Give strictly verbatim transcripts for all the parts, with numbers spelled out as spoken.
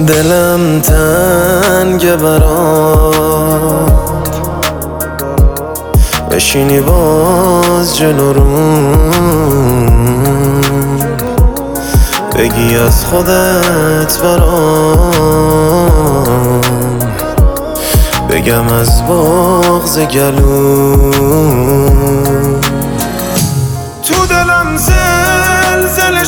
دلم تنگ برات بشینی باز جلو روم بگی از خودت برام بگم از بغض گلوم تو دلم زلزله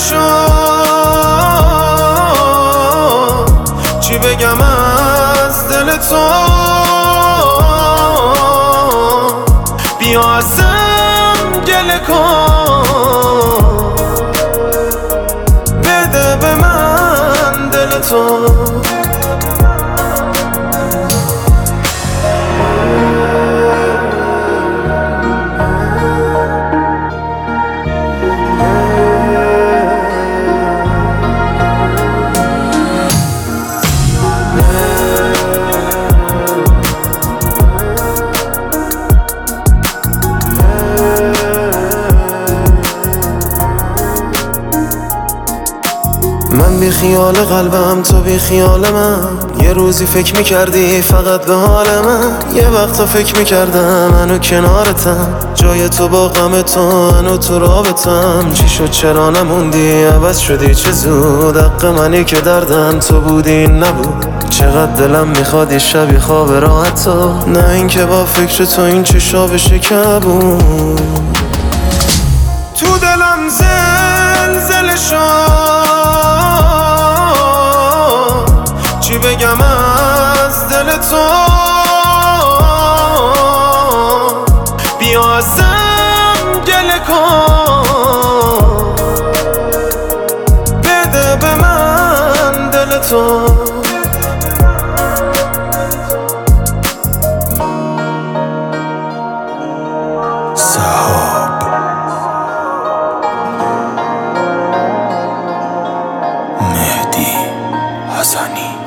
شد چی بگم از دل تو بیا ازم گله کن بده به من دل تو من بی خیال قلبم تو بی خیال من یه روزی فکر میکردی فقط به حال من یه وقتا فکر میکردم منو کنارتم جای تو با غم تو منو تو رابطم چی شد چرا نموندی عوض شدی چه زود حق منی که دردم تو بودی نبود چقدر دلم میخواد یه شبی خواب راحت تو نه اینکه با فکر تو این چشا بشه کبود تو دلم زلزله شد چی بگم از دل تو بیا ازم گله کن بده به من دل تو سهاب مهدی حسنی